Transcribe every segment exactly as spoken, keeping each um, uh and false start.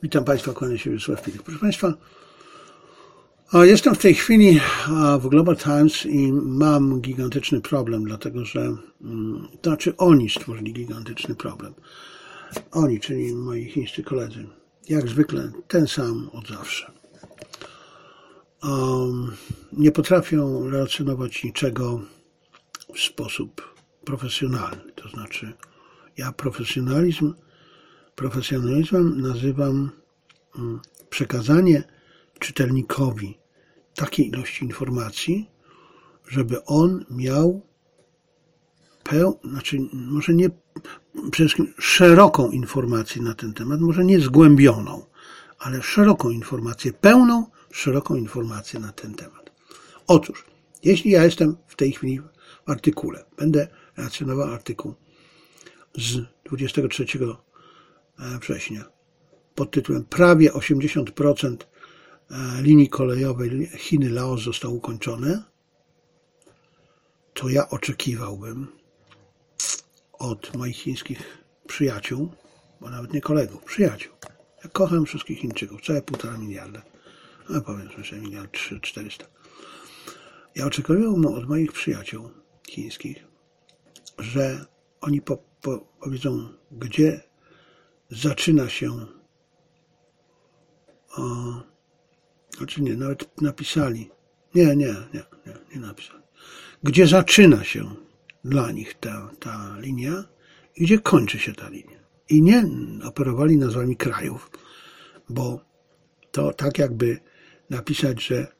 Witam Państwa, kłaniam się Wiesław Pilik. Proszę Państwa, jestem w tej chwili w Global Times i mam gigantyczny problem, dlatego że, to znaczy oni stworzyli gigantyczny problem. Oni, czyli moi chińscy koledzy, jak zwykle ten sam od zawsze. Um, nie potrafią relacjonować niczego w sposób profesjonalny. To znaczy, ja profesjonalizm, profesjonalizmem nazywam um, przekazanie czytelnikowi takiej ilości informacji, żeby on miał peł, znaczy może nie przede wszystkim szeroką informację na ten temat, może nie zgłębioną, ale szeroką informację, pełną, szeroką informację na ten temat. Otóż, jeśli ja jestem w tej chwili w artykule, będę relacjonował artykuł z dwudziestego trzeciego września pod tytułem prawie osiemdziesiąt procent linii kolejowej Chiny-Laos zostało ukończone, to ja oczekiwałbym od moich chińskich przyjaciół, bo nawet nie kolegów, przyjaciół. Ja kocham wszystkich Chińczyków, całe półtora miliarda, a powiedzmy, że miliard trzy, czterysta. Ja oczekiwałbym od moich przyjaciół chińskich, że oni po, po, powiedzą, gdzie zaczyna się, o, znaczy nie, nawet napisali, nie, nie, nie, nie, nie napisali, gdzie zaczyna się dla nich ta, ta linia i gdzie kończy się ta linia. I nie operowali nazwami krajów, bo to tak jakby napisać, że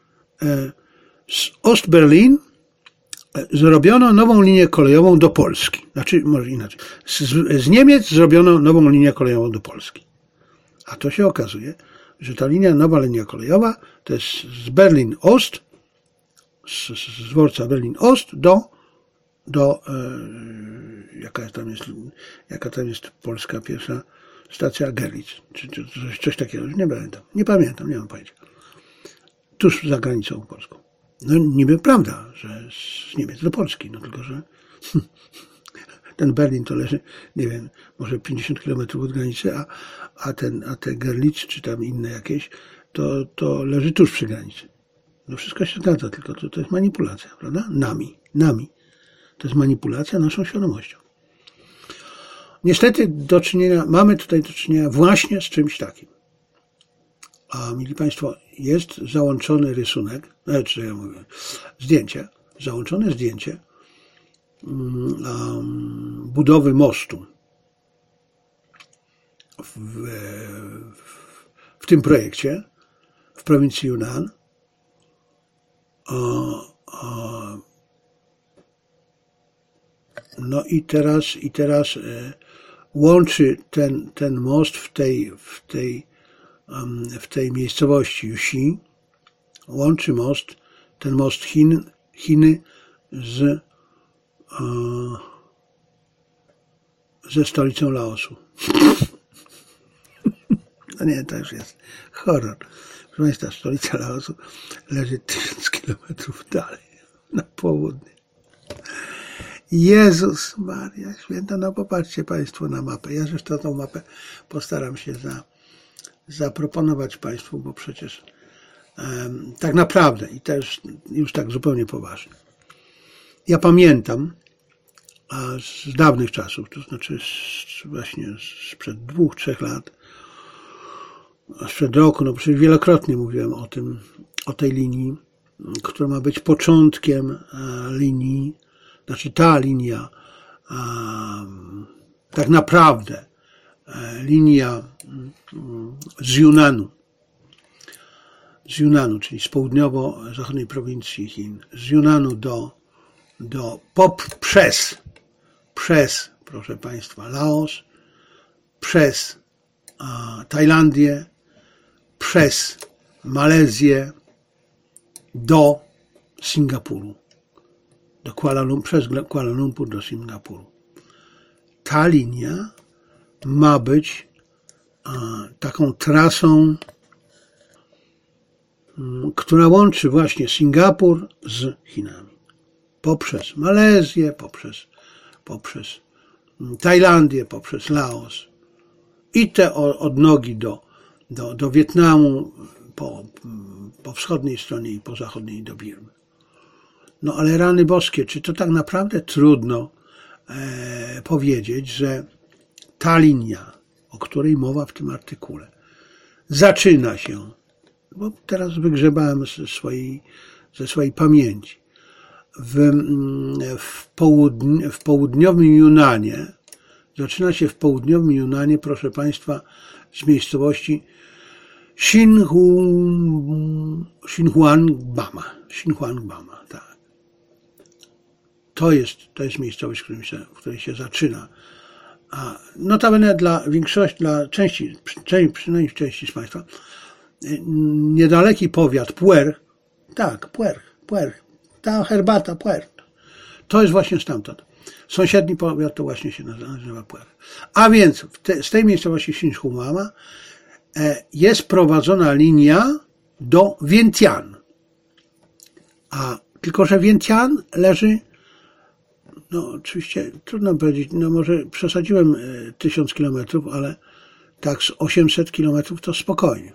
z Ostberlin zrobiono nową linię kolejową do Polski. Znaczy, może inaczej. Z, z Niemiec zrobiono nową linię kolejową do Polski. A to się okazuje, że ta linia, nowa linia kolejowa to jest z Berlin-Ost, z, z dworca Berlin-Ost do, do e, jaka tam jest, jaka tam jest polska pierwsza stacja Görlitz, czy, czy coś, coś takiego, nie pamiętam, nie pamiętam, nie mam pojęcia. Tuż za granicą polską. No niby prawda, że z Niemiec do Polski, no tylko, że ten Berlin to leży, nie wiem, może pięćdziesiąt kilometrów od granicy, a, a ten, a te Görlitz, czy tam inne jakieś, to, to leży tuż przy granicy. No wszystko się zgadza, tylko to, to jest manipulacja, prawda? Nami, nami. To jest manipulacja naszą świadomością. Niestety do czynienia, mamy tutaj do czynienia właśnie z czymś takim. A mili Państwo, jest załączony rysunek, znaczy ja mówię, zdjęcie, załączone zdjęcie um, budowy mostu w, w, w tym projekcie w prowincji Yunnan. O, o, no i teraz, i teraz e, łączy ten, ten most w tej, w tej w tej miejscowości Yuxi, łączy most, ten most Chin, Chiny z, ze stolicą Laosu. No nie, to już jest horror. Proszę Państwa, stolica Laosu leży tysiąc kilometrów dalej, na południe. Jezus Maria Święta, no popatrzcie Państwo na mapę. Ja zresztą tą mapę postaram się za zaproponować Państwu, bo przecież um, tak naprawdę i też już tak zupełnie poważnie. Ja pamiętam a z dawnych czasów, to znaczy z, właśnie sprzed dwóch, trzech lat, sprzed roku, no przecież wielokrotnie mówiłem o tym, o tej linii, która ma być początkiem e, linii, znaczy ta linia e, tak naprawdę linia z Yunnanu, z Yunnanu, czyli z południowo-zachodniej prowincji Chin, z Yunnanu do, do pop, przez, przez, proszę Państwa, Laos, przez a, Tajlandię, przez Malezję do Singapuru, do Kuala Lumpur, przez Kuala Lumpur do Singapuru. Ta linia ma być a, taką trasą, m, która łączy właśnie Singapur z Chinami. Poprzez Malezję, poprzez, poprzez Tajlandię, poprzez Laos i te odnogi do do, do Wietnamu, po, po wschodniej stronie i po zachodniej do Birmy. No ale rany boskie, czy to tak naprawdę trudno e, powiedzieć, że ta linia, o której mowa w tym artykule, zaczyna się, bo teraz wygrzebałem ze swojej, ze swojej pamięci, w, w, południ, w południowym Junanie, zaczyna się w południowym Junanie, proszę Państwa, z miejscowości Xinhuangbama. Xinhuangbama, tak. To jest, to jest miejscowość, w której się, w której się zaczyna. A notabene dla większości, dla części, przynajmniej części z Państwa, niedaleki powiat Puer, tak, Puer, Puer, ta herbata Puer, to jest właśnie stamtąd. Sąsiedni powiat to właśnie się nazywa Puer. A więc te, z tej miejscowości Xinhuama jest prowadzona linia do Vientiane. A tylko, że Vientiane leży, no oczywiście trudno powiedzieć, no może przesadziłem tysiąc kilometrów, ale tak z osiemset kilometrów to spokojnie.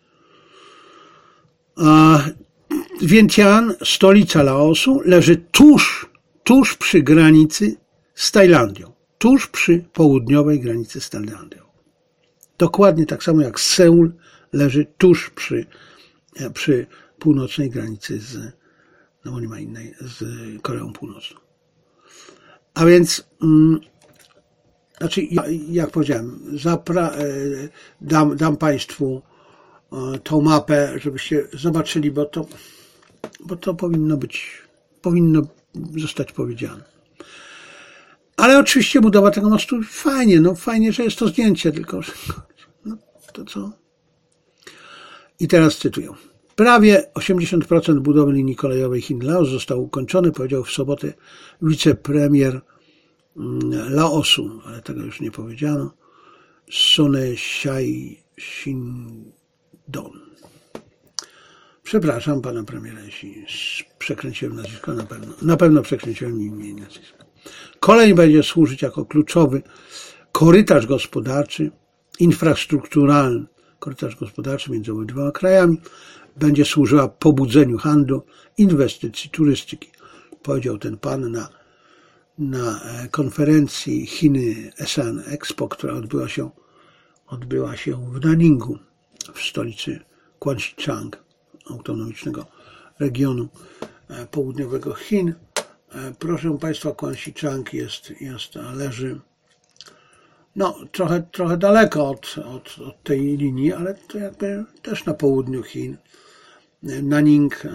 A Vientiane, stolica Laosu, leży tuż, tuż przy granicy z Tajlandią. Tuż przy południowej granicy z Tajlandią. Dokładnie tak samo jak Seul leży tuż przy, przy północnej granicy z, no bo nie ma innej, z Koreą Północną. A więc, mm, znaczy, jak powiedziałem, zapra, dam, dam Państwu tą mapę, żebyście zobaczyli, bo to, bo to powinno być, powinno zostać powiedziane. Ale oczywiście budowa tego mostu fajnie, no fajnie, że jest to zdjęcie, tylko no, to co? I teraz cytuję. Prawie osiemdziesiąt procent budowy linii kolejowej Chin-Laos zostało ukończone, powiedział w sobotę wicepremier Laosu, ale tego już nie powiedziano, Sonesiai Shindon. Przepraszam pana premiera, jeśli przekręciłem nazwisko, na pewno, na pewno przekręciłem imię i nazwisko. Kolej będzie służyć jako kluczowy korytarz gospodarczy, infrastrukturalny, korytarz gospodarczy między obydwoma krajami, będzie służyła pobudzeniu handlu, inwestycji, turystyki. Powiedział ten pan na, na konferencji Chiny ASEAN Expo, która odbyła się, odbyła się w Naningu, w stolicy Quanxichang, autonomicznego regionu południowego Chin. Proszę Państwa, Quanxichang jest, jest, leży no, trochę, trochę daleko od, od, od tej linii, ale to jakby też na południu Chin. Naning,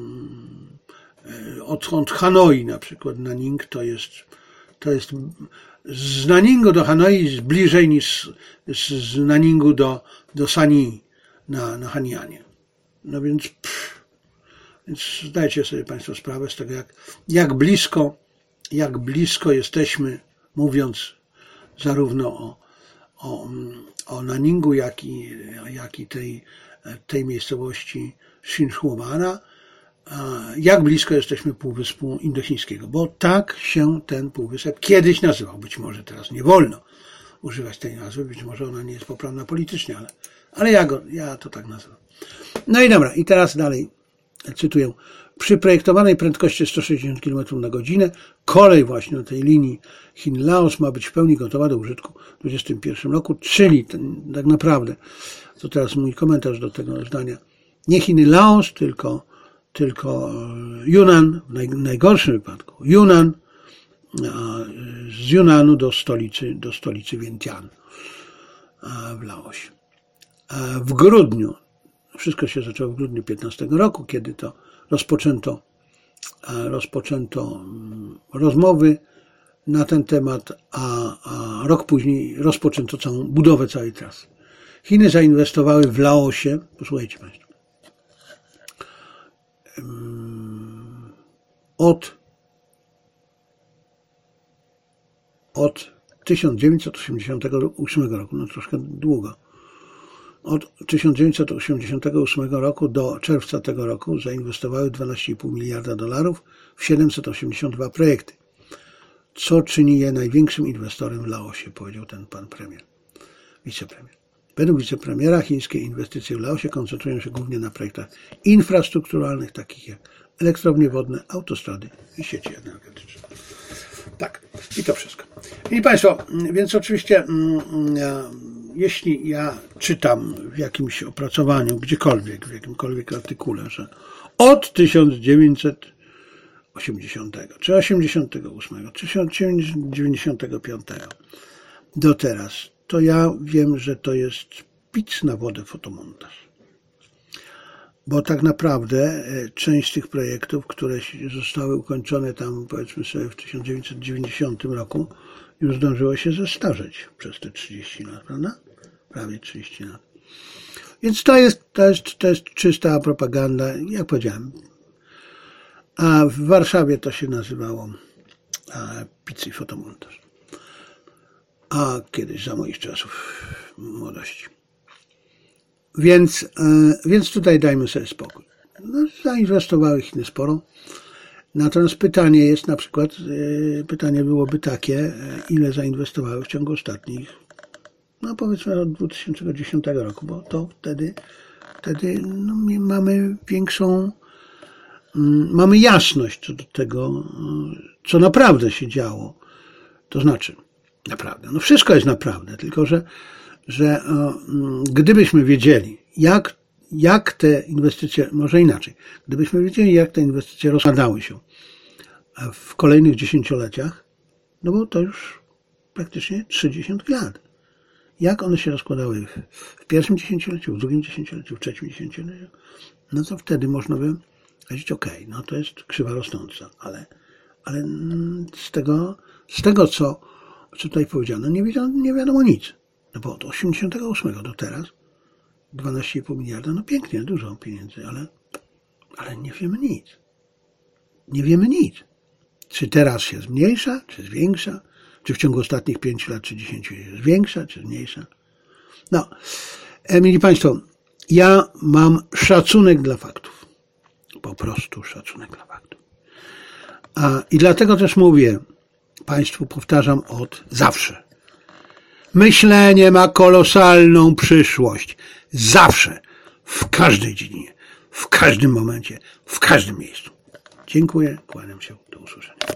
od, od Hanoi na przykład, Naning to jest, to jest z Naningu do Hanoi jest bliżej niż z, z Naningu do, do Sani na, na Hanianie. No więc, pff, więc zdajcie sobie Państwo sprawę z tego, jak, jak blisko, jak blisko jesteśmy, mówiąc zarówno o, o, o Naningu, jak i, jak i tej, tej miejscowości Xinhuana, jak blisko jesteśmy Półwyspu Indochińskiego, bo tak się ten półwysep kiedyś nazywał. Być może teraz nie wolno używać tej nazwy, być może ona nie jest poprawna politycznie, ale, ale ja, go, ja to tak nazywam. No i dobra, i teraz dalej cytuję. Przy projektowanej prędkości sto sześćdziesiąt kilometrów na godzinę kolej właśnie na tej linii Chin-Laos ma być w pełni gotowa do użytku w dwudziestym pierwszym roku, czyli ten, tak naprawdę, to teraz mój komentarz do tego zdania, nie Chiny-Laos, tylko, tylko Yunnan, w naj, najgorszym wypadku, Yunnan, a z Yunnanu do stolicy, do stolicy Vientiane w Laosie. A w grudniu, wszystko się zaczęło w grudniu piętnastego roku, kiedy to rozpoczęto, rozpoczęto rozmowy na ten temat, a, a rok później rozpoczęto całą budowę całej trasy. Chiny zainwestowały w Laosie, posłuchajcie Państwo, od, od tysiąc dziewięćset osiemdziesiątego ósmego roku, no troszkę długo, od tysiąc dziewięćset osiemdziesiątego ósmego roku do czerwca tego roku zainwestowały dwanaście i pół miliarda dolarów w siedemset osiemdziesiąt dwa projekty, co czyni je największym inwestorem w Laosie, powiedział ten pan premier, wicepremier. Według wicepremiera chińskie inwestycje w Laosie koncentrują się głównie na projektach infrastrukturalnych, takich jak elektrownie wodne, autostrady i sieci energetyczne. Tak, i to wszystko. I Państwo, więc oczywiście jeśli ja czytam w jakimś opracowaniu, gdziekolwiek, w jakimkolwiek artykule, że od tysiąc dziewięćset osiemdziesiątego, czy osiemdziesiątego ósmego, czy dziewięćdziesiątego piątego do teraz, to ja wiem, że to jest pic na wodę fotomontaż. Bo tak naprawdę część z tych projektów, które zostały ukończone tam, powiedzmy sobie, w tysiąc dziewięćset dziewięćdziesiątym roku, już zdążyło się zestarzeć przez te trzydzieści lat, prawda? Prawie trzydzieści lat. Więc to jest, to jest, to jest czysta propaganda, jak powiedziałem. A w Warszawie to się nazywało pic i fotomontaż. A kiedyś za moich czasów młodości. Więc, więc tutaj dajmy sobie spokój. No, zainwestowały Chiny sporo. Natomiast pytanie jest na przykład, pytanie byłoby takie, ile zainwestowały w ciągu ostatnich, no powiedzmy od dwa tysiące dziesiątego roku, bo to wtedy, wtedy no, mamy większą, mamy jasność co do tego, co naprawdę się działo. To znaczy, naprawdę, no wszystko jest naprawdę, tylko że że gdybyśmy wiedzieli, jak, jak te inwestycje, może inaczej, gdybyśmy wiedzieli, jak te inwestycje rozkładały się w kolejnych dziesięcioleciach, no bo to już praktycznie trzydzieści lat. Jak one się rozkładały w pierwszym dziesięcioleciu, w drugim dziesięcioleciu, w trzecim dziesięcioleciu, no to wtedy można by powiedzieć, okej, okay, no to jest krzywa rosnąca, ale, ale z tego, z tego co, co tutaj powiedziano, nie wiadomo, nie wiadomo nic. No bo od osiemdziesiątego ósmego do teraz dwanaście i pół miliarda, no pięknie, dużo pieniędzy, ale, ale nie wiemy nic. Nie wiemy nic. Czy teraz się zmniejsza, czy zwiększa, czy w ciągu ostatnich pięciu lat, czy dziesięciu się zwiększa, czy zmniejsza. No, mili Państwo, ja mam szacunek dla faktów. Po prostu szacunek dla faktów. A, i dlatego też mówię Państwu, powtarzam od zawsze. Myślenie ma kolosalną przyszłość. Zawsze, w każdej dziedzinie, w każdym momencie, w każdym miejscu. Dziękuję, kłaniam się, do usłyszenia.